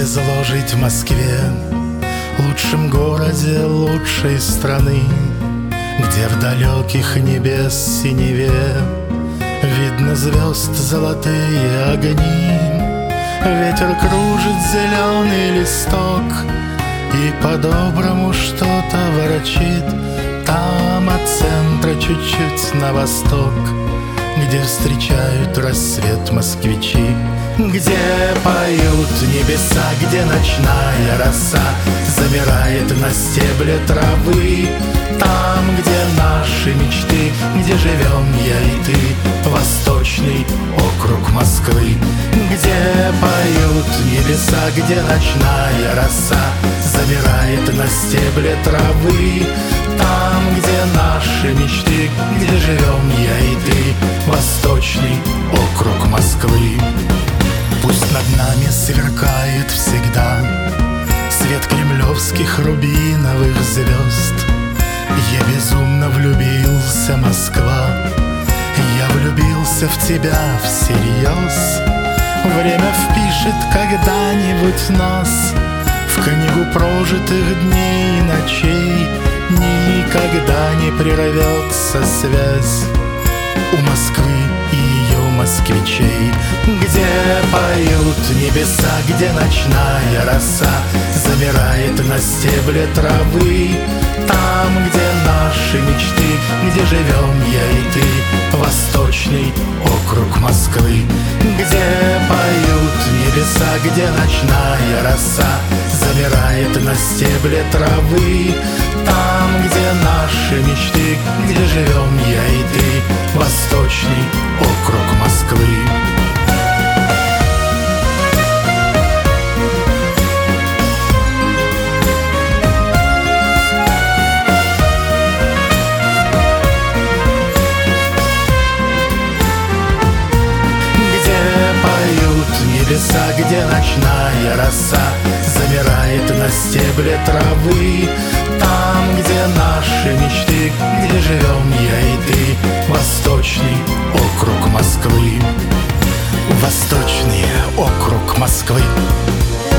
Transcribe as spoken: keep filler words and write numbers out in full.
повезло жить в Москве, лучшем городе лучшей страны, где в далеких небес синеве видно звезд золотые огни. Ветер кружит зеленый листок и по-доброму что-то ворочит там от центра чуть-чуть на восток, где встречают рассвет москвичи, где поют небеса, где ночная роса замирает на стебле травы, там, где наши мечты, где живем я и ты, восточный округ Москвы, где поют небеса, где ночная роса замирает на стебле травы, там, где наши мечты, где живем я и ты, восточный округ Москвы. Пусть над нами сверкает всегда свет кремлевских рубиновых звезд. Я безумно влюбился, Москва, я влюбился в тебя всерьез. Время впишет когда-нибудь нас в книгу прожитых дней и ночей. Никогда не прервется связь у Москвы и ее москвичей, где поют небеса, где ночная роса замирает на стебле травы, там, где наши мечты, где живем я и ты, восточный округ Москвы, где поют небеса, где ночная роса замирает на стебле травы, там, где наши мечты, где живем я и ты, восточный округ Москвы. Небеса, где ночная роса замирает на стебле травы, там, где наши мечты, где живем я и ты, восточный округ Москвы, восточный округ Москвы.